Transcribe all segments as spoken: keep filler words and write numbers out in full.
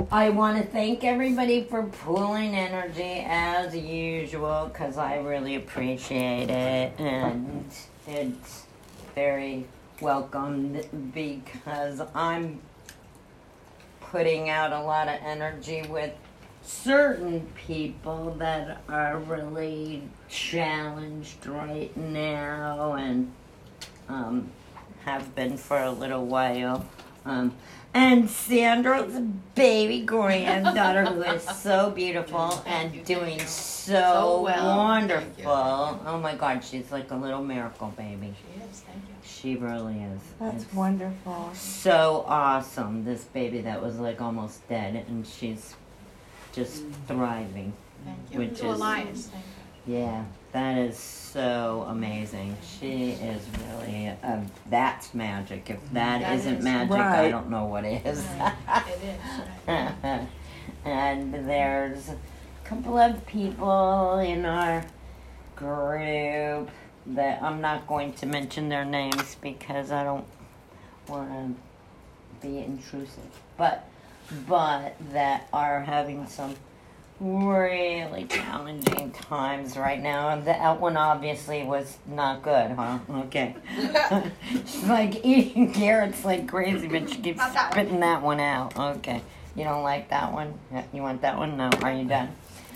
I want to thank everybody for pulling energy as usual, because I really appreciate it, and it's very welcomed because I'm putting out a lot of energy with certain people that are really challenged right now, and um, have been for a little while. Um, and Sandra's baby granddaughter, who is so beautiful and doing so, So well. wonderful. Oh my God, she's like a little miracle baby. She is, thank you. She really is. That's It's wonderful. so awesome. This baby that was like almost dead, and she's just thriving. Thank you. Which To is- Elias, thank you. Yeah, that is so amazing. She is really, uh, that's magic. If that, That isn't is. magic, I Right. don't know what is. Right. It is, right. And there's a couple of people in our group that I'm not going to mention their names because I don't want to be intrusive, but but that are having some really challenging times right now. And that one obviously was not good, huh? Okay. She's like eating carrots like crazy, but she keeps Not that one. spitting that one out. Okay. You don't like that one? Yeah, you want that one? No. Are you done?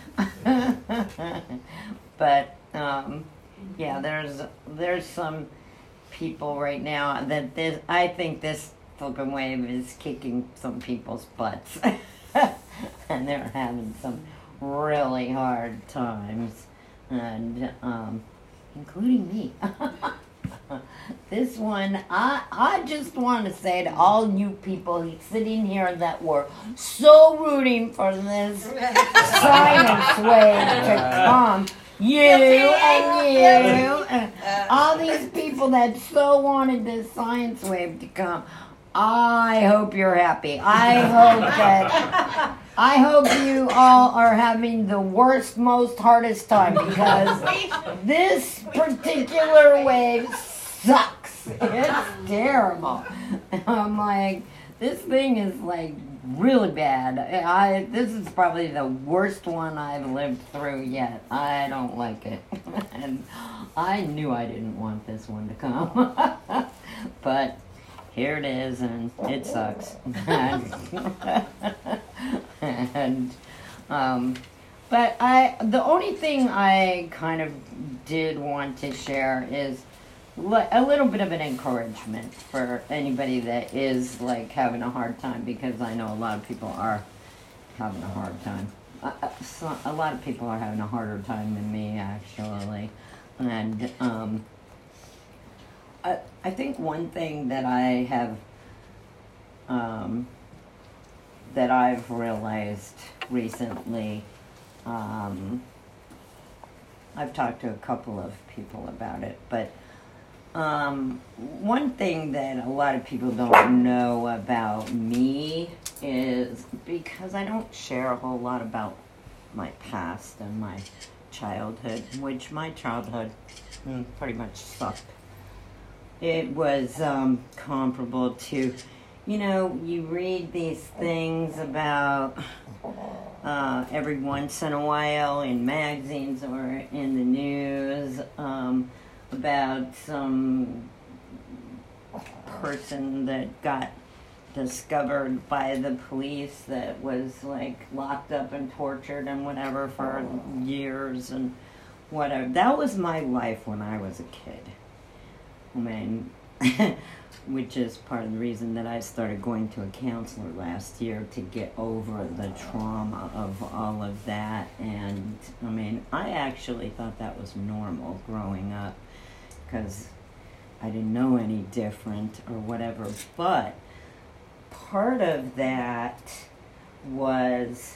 But um, yeah, there's there's some people right now that this. I think this fucking wave is kicking some people's butts, and they're having some really hard times, and um, including me. This one, I I just want to say to all you people sitting here that were so rooting for this science wave to come, you and you, and all these people that so wanted this science wave to come, I hope you're happy. I hope that I hope you all are having the worst, most hardest time, because this particular wave sucks. It's terrible. I'm like, this thing is like really bad. I this is probably the worst one I've lived through yet. I don't like it. And I knew I didn't want this one to come. But here it is, and it sucks. And um but I the only thing I kind of did want to share is li- a little bit of an encouragement for anybody that is like having a hard time, because I know a lot of people are having a hard time. Uh, uh, so, a lot of people are having a harder time than me, actually. And um I, I think one thing that I have, um, that I've realized recently, um, I've talked to a couple of people about it, but um, one thing that a lot of people don't know about me is because I don't share a whole lot about my past and my childhood, which my childhood mm, pretty much sucked. It was um, comparable to, you know, you read these things about uh, every once in a while in magazines or in the news um, about some person that got discovered by the police that was like locked up and tortured and whatever for years and whatever. That was my life when I was a kid. I mean, which is part of the reason that I started going to a counselor last year, to get over the trauma of all of that. And I mean, I actually thought that was normal growing up, because I didn't know any different or whatever. But part of that was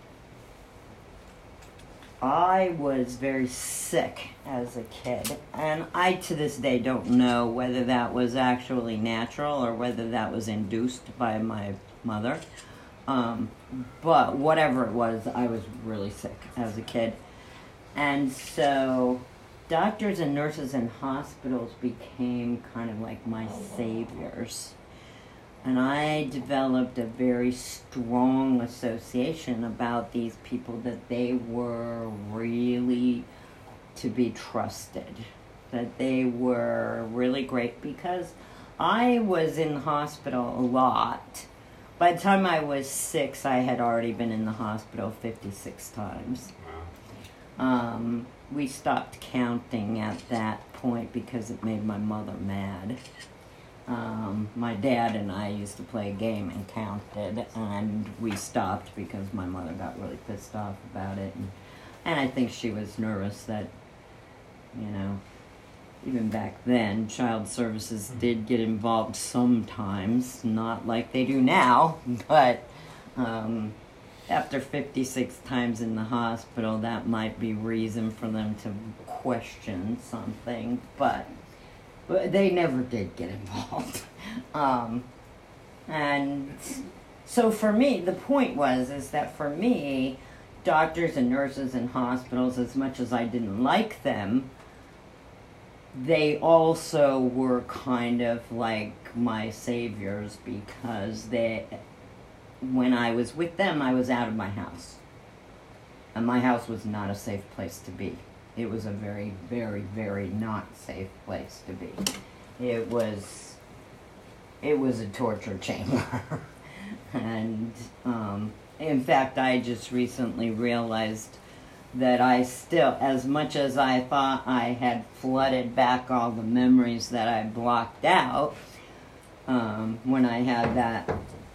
I was very sick as a kid, and I to this day don't know whether that was actually natural or whether that was induced by my mother. Um, but whatever it was, I was really sick as a kid. And so doctors and nurses in hospitals became kind of like my saviors. and I developed a very strong association about these people, that they were really to be trusted, that they were really great, because I was in the hospital a lot. By the time I was six, I had already been in the hospital fifty-six times. Um, we stopped counting at that point because it made my mother mad. Um, my dad and I used to play a game and counted, and we stopped because my mother got really pissed off about it. And, and I think she was nervous that, you know, even back then, child services did get involved sometimes, not like they do now, but um, after fifty-six times in the hospital, that might be reason for them to question something, but they never did get involved. um, and so for me, the point was, is that for me, doctors and nurses in hospitals, as much as I didn't like them, they also were kind of like my saviors, because they, when I was with them, I was out of my house. And my house was not a safe place to be. It was a very, very, very not safe place to be. It was, it was a torture chamber. And um, in fact, I just recently realized that I still, as much as I thought I had flooded back all the memories that I blocked out, um, when I had that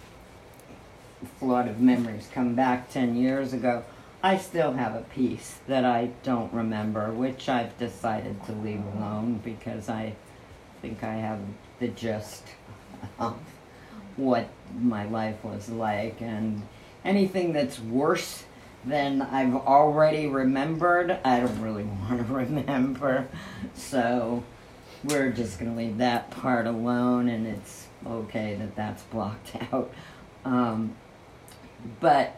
flood of memories come back ten years ago, I still have a piece that I don't remember, which I've decided to leave alone, because I think I have the gist of what my life was like, and anything that's worse than I've already remembered, I don't really want to remember. So we're just going to leave that part alone, and it's okay that that's blocked out. Um, but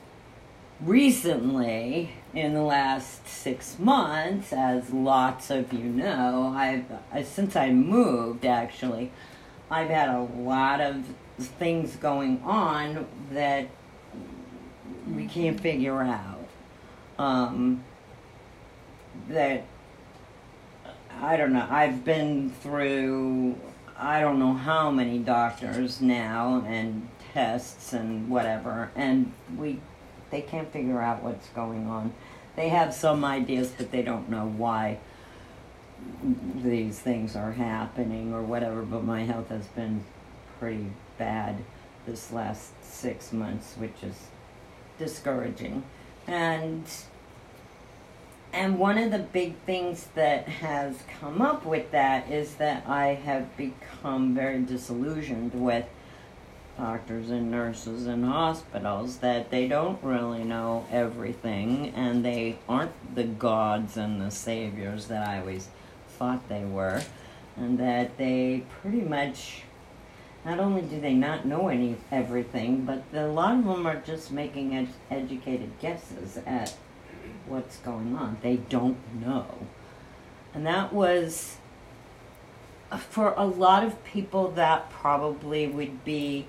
recently, in the last six months, as lots of you know, I've I, since I moved, actually, I've had a lot of things going on that we can't figure out. Um, that, I don't know, I've been through, I don't know how many doctors now, and tests and whatever, and we, they can't figure out what's going on. They have some ideas, but they don't know why these things are happening or whatever, but my health has been pretty bad this last six months, which is discouraging. And and one of the big things that has come up with that is that I have become very disillusioned with doctors and nurses in hospitals, that they don't really know everything, and they aren't the gods and the saviors that I always thought they were, and that they pretty much, not only do they not know any everything, but a lot of them are just making ed- educated guesses at what's going on. They don't know. And that was, for a lot of people, that probably would be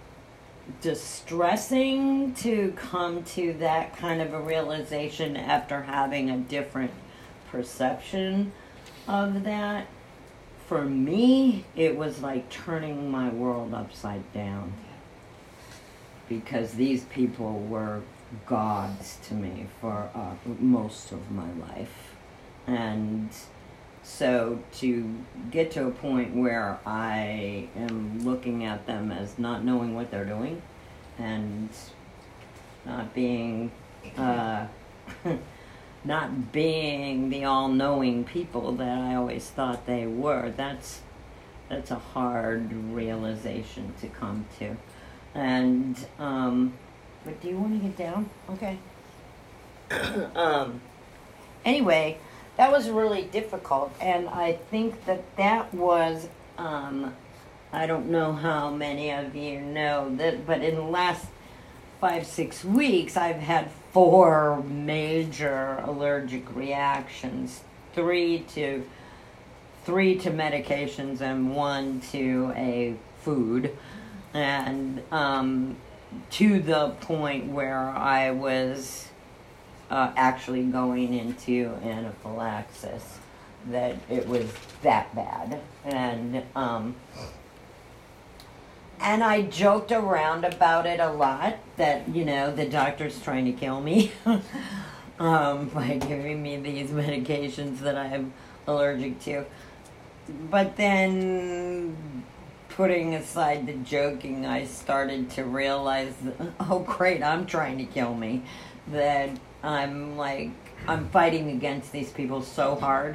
distressing to come to that kind of a realization after having a different perception of that. For me, it was like turning my world upside down, because these people were gods to me for uh, most of my life. And so to get to a point where I am looking at them as not knowing what they're doing and not being uh, not being the all-knowing people that I always thought they were, that's that's a hard realization to come to. And um, but do you want to get down? Okay. um, anyway, that was really difficult, and I think that that was, um, I don't know how many of you know that, but in the last five, six weeks, I've had four major allergic reactions, three to, three to medications and one to a food. and um, to the point where I was uh, actually going into anaphylaxis, that it was that bad. And um, and I joked around about it a lot, that, you know, the doctor's trying to kill me um, by giving me these medications that I'm allergic to. But then, putting aside the joking, I started to realize that, oh great, I'm trying to kill me. That I'm like, I'm fighting against these people so hard,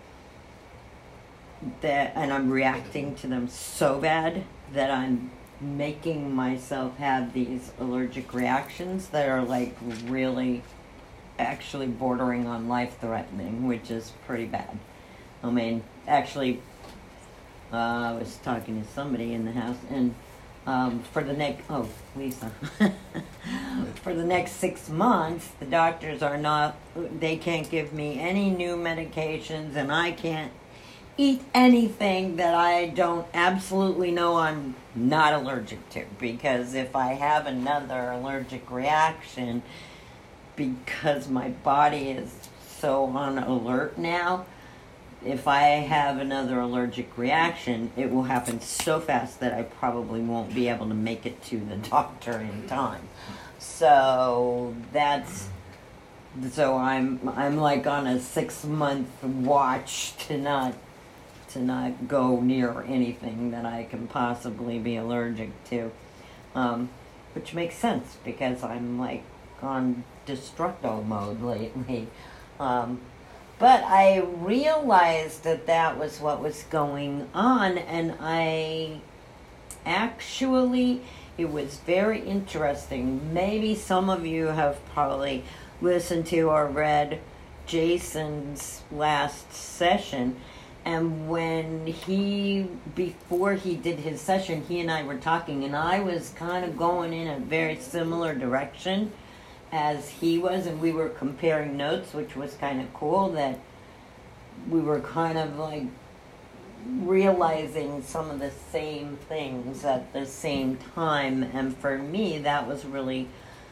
that, and I'm reacting to them so bad, that I'm making myself have these allergic reactions that are like really actually bordering on life-threatening, which is pretty bad. I mean, actually, uh, I was talking to somebody in the house, and um, for the next, oh, Lisa, for the next six months, the doctors are not, they can't give me any new medications, and I can't eat anything that I don't absolutely know I'm not allergic to, because if I have another allergic reaction, because my body is so on alert now, if I have another allergic reaction, it will happen so fast that I probably won't be able to make it to the doctor in time. So that's, so I'm I'm like on a six month watch to not to not go near anything that I can possibly be allergic to, um, which makes sense because I'm like on destructo mode lately. Um, but I realized that that was what was going on, and I actually, it was very interesting. Maybe some of you have probably listened to or read Jason's last session. And when he, before he did his session, he and I were talking, and I was kind of going in a very similar direction as he was, and we were comparing notes, which was kind of cool, that we were kind of like realizing some of the same things at the same time. And for me, that was really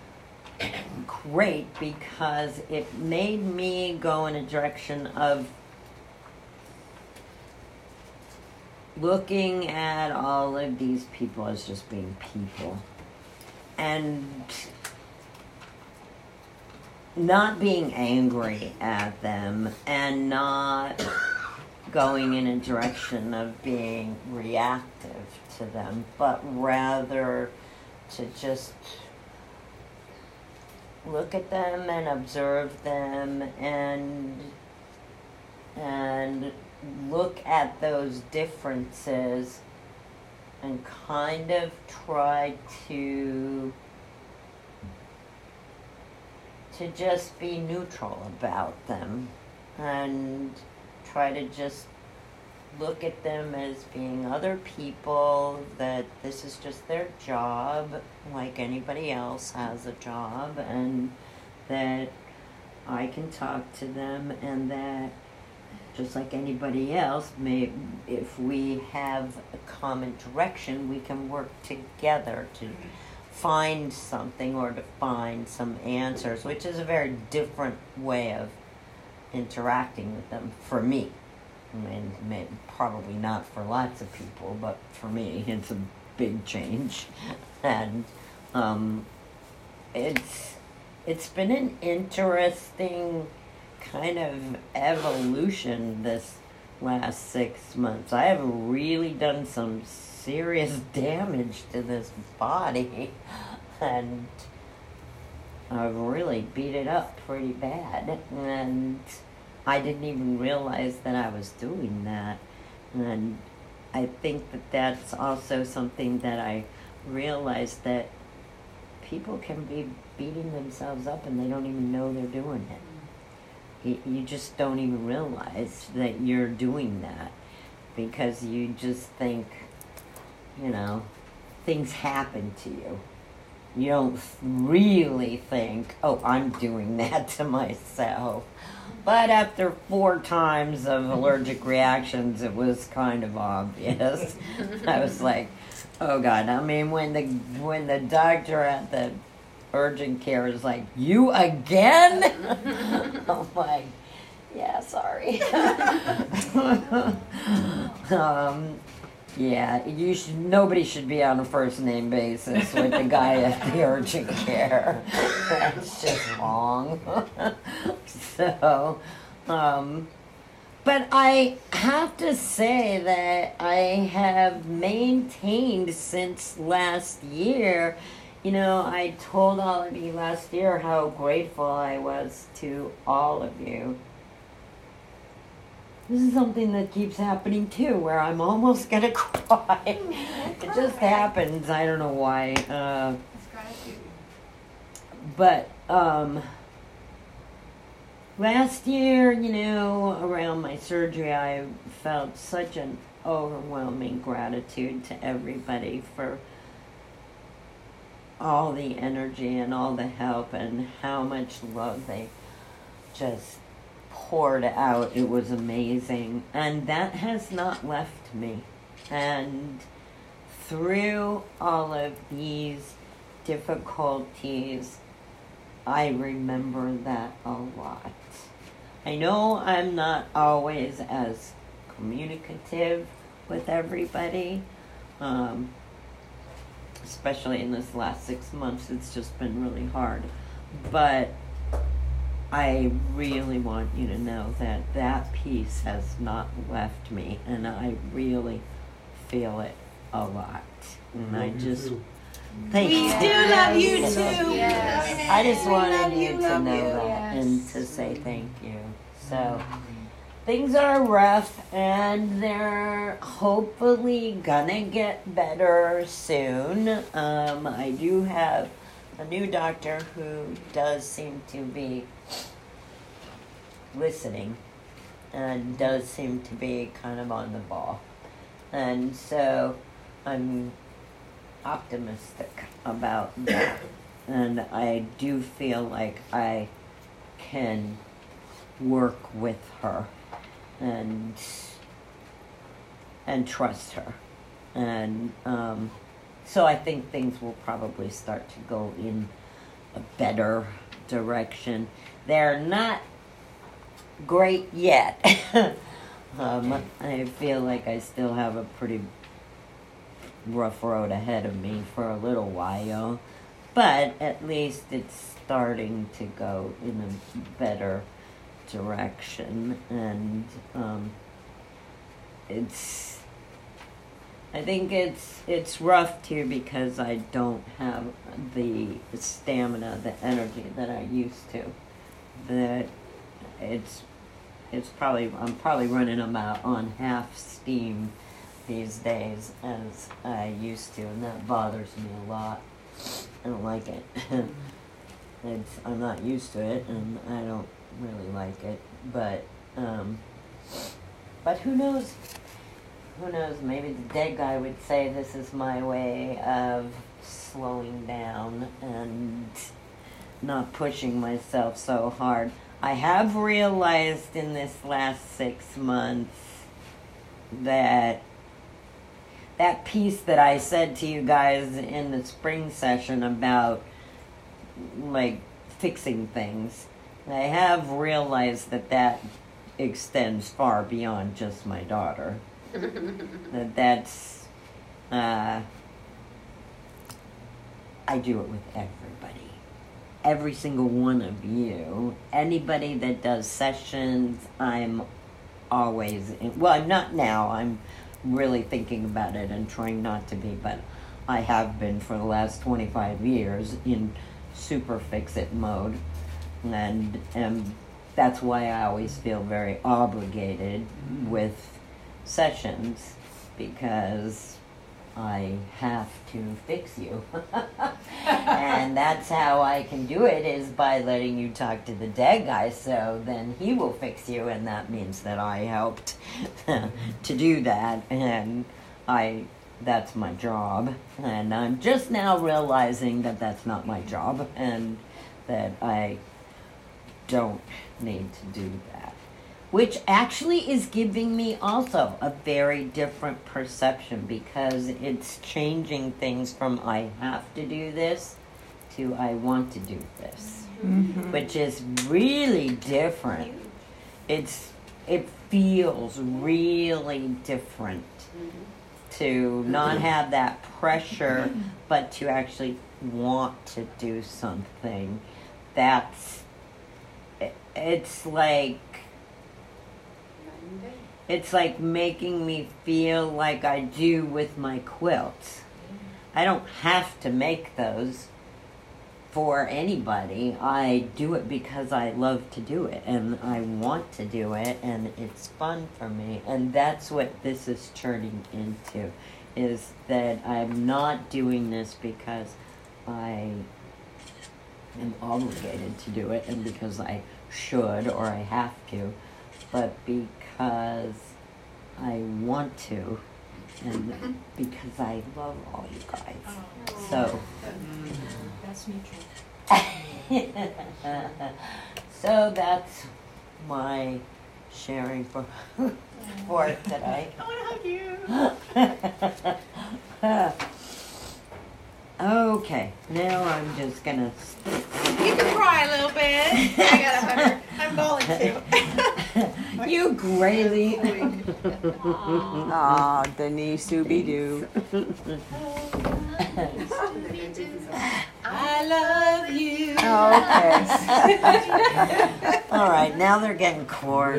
great because it made me go in a direction of looking at all of these people as just being people, and not being angry at them, and not going in a direction of being reactive to them, but rather to just look at them and observe them, and and look at those differences and kind of try to to just be neutral about them, and try to just look at them as being other people, that this is just their job like anybody else has a job, and that I can talk to them, and that just like anybody else, may, if we have a common direction, we can work together to find something or to find some answers, which is a very different way of interacting with them for me. I mean, maybe, probably not for lots of people, but for me, it's a big change. And um, it's it's been an interesting kind of evolution this last six months. I have really done some serious damage to this body, and I've really beat it up pretty bad, and I didn't even realize that I was doing that. And I think that that's also something that I realized, that people can be beating themselves up and they don't even know they're doing it. You just don't even realize that you're doing that, because you just think, you know, things happen to you. You don't really think, oh, I'm doing that to myself. But after four times of allergic reactions, it was kind of obvious. I was like, Oh God! I mean, when the when the doctor at the urgent care is like, "You again?" I'm like, "Yeah, sorry." um, yeah, you should. Nobody should be on a first name basis with the guy at the urgent care. That's just wrong. so, um. But I have to say that I have maintained since last year. You know, I told all of you last year how grateful I was to all of you. This is something that keeps happening too, where I'm almost gonna cry. It just happens. I don't know why. Uh, It's gratitude. but, um... last year, you know, around my surgery, I felt such an overwhelming gratitude to everybody for all the energy and all the help and how much love they just poured out. It was amazing. And that has not left me. And through all of these difficulties, I remember that a lot. I know I'm not always as communicative with everybody, um, especially in this last six months. It's just been really hard. But I really want you to know that that peace has not left me, and I really feel it a lot. And I just... Thank We you. do love you Yes. too. Yes. I just We wanted love you to love know you. that and Yes. to say thank you. So, things are rough and they're hopefully gonna get better soon. Um, I do have a new doctor who does seem to be listening and does seem to be kind of on the ball. And so, I'm optimistic about that, and I do feel like I can work with her and and trust her, and um, so I think things will probably start to go in a better direction. They're not great yet. um, I feel like I still have a pretty rough road ahead of me for a little while, but at least it's starting to go in a better direction, and um, it's I think it's it's rough too because I don't have the stamina, the energy that I used to. That it's it's probably I'm probably running about on half steam these days as I used to, and that bothers me a lot. I don't like it. it's I'm not used to it, and I don't really like it. But um, but who knows? Who knows? Maybe the dead guy would say this is my way of slowing down and not pushing myself so hard. I have realized in this last six months that that piece that I said to you guys in the spring session about like fixing things, I have realized that that extends far beyond just my daughter. that that's uh, I do it with everybody, every single one of you. Anybody that does sessions, I'm always in, well, I'm not now, I'm really thinking about it and trying not to be, but I have been for the last twenty-five years in super fix-it mode, and and that's why I always feel very obligated with sessions, because I have to fix you. And that's how I can do it, is by letting you talk to the dead guy, so then he will fix you, and that means that I helped to do that, and I that's my job. And I'm just now realizing that that's not my job, and that I don't need to do that. which actually is giving me also a very different perception because it's changing things from I have to do this to I want to do this, Mm-hmm. which is really different. It's it feels really different to not have that pressure, but to actually want to do something. That's it- it's like it's like making me feel like I do with my quilts. I don't have to make those for anybody. I do it because I love to do it and I want to do it and it's fun for me. And that's what this is turning into, is that I'm not doing this because I am obligated to do it and because I should or I have to, but because I want to and because I love all you guys. So That's mutual. so that's my sharing for for today. I want to hug you. Okay, now I'm just gonna. You can cry a little bit. I got a hug her. I'm bawling too. You Grayly. Aw, Denise Doobie Doo. I love you. Oh, okay. All right, now they're getting corny.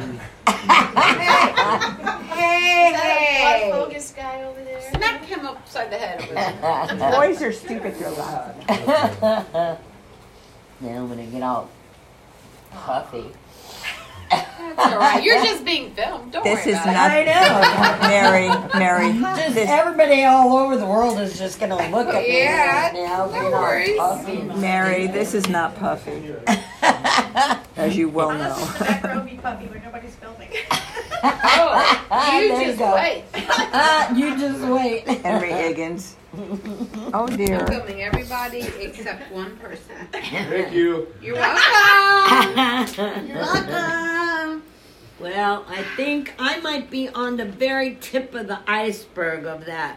Hey, hey. Blood focus guy over there. Smack him upside the head over there. Boys are stupid for laughing. Now I'm gonna get all puffy. That's all right. You're just being filmed. Don't This worry is about not I know. Mary. Mary. Just This, everybody all over the world is just gonna look at me Yeah, now. no being all worries. puffy and Mary, this is not puffy, as you well know. Unless it's the back row be puppy when nobody's filming. Oh, you There you just go. wait. Ah, you just wait. Henry Higgins. Oh I'm dear. filming everybody except one person. Thank you. You're welcome. You're welcome. Well, I think I might be on the very tip of the iceberg of that,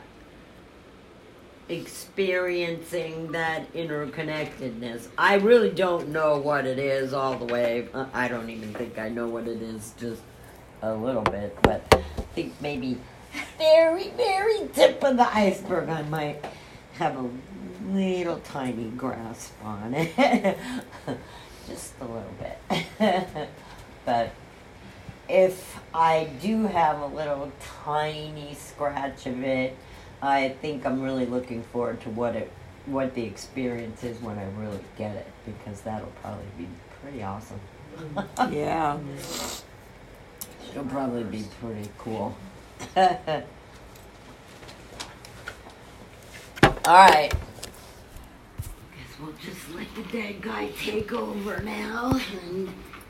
experiencing that interconnectedness. I really don't know what it is all the way. Uh, I don't even think I know what it is, just a little bit, but I think maybe very, very tip of the iceberg I might have a little tiny grasp on it. Just a little bit. But if I do have a little tiny scratch of it, I think I'm really looking forward to what it, what the experience is when I really get it, because that'll probably be pretty awesome. Yeah. It'll probably be pretty cool. Alright. Guess we'll just let the dead guy take over now and